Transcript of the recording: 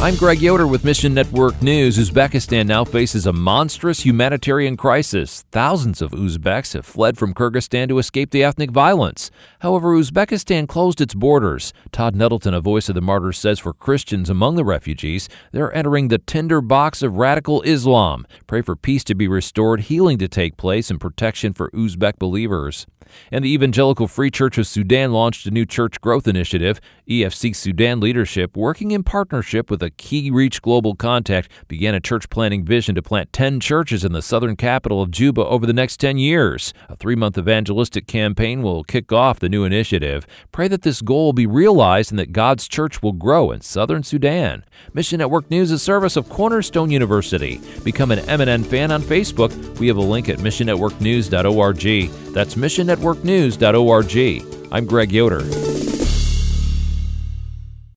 I'm Greg Yoder with Mission Network News. Uzbekistan now faces a monstrous humanitarian crisis. Thousands of Uzbeks have fled from Kyrgyzstan to escape the ethnic violence. However, Uzbekistan closed its borders. Todd Nettleton, a Voice of the Martyrs, says for Christians among the refugees, they're entering the tinder box of radical Islam. Pray for peace to be restored, healing to take place, and protection for Uzbek believers. And the Evangelical Free Church of Sudan launched a new church growth initiative. EFC Sudan leadership, working in partnership with a key Reach Global contact, began a church planting vision to plant 10 churches in the southern capital of Juba over the next 10 years. A 3-month evangelistic campaign will kick off the new initiative. Pray that this goal will be realized and that God's church will grow in southern Sudan. Mission Network News is a service of Cornerstone University. Become an MNN fan on Facebook. We have a link at missionnetworknews.org. That's missionnetworknews.org. I'm Greg Yoder.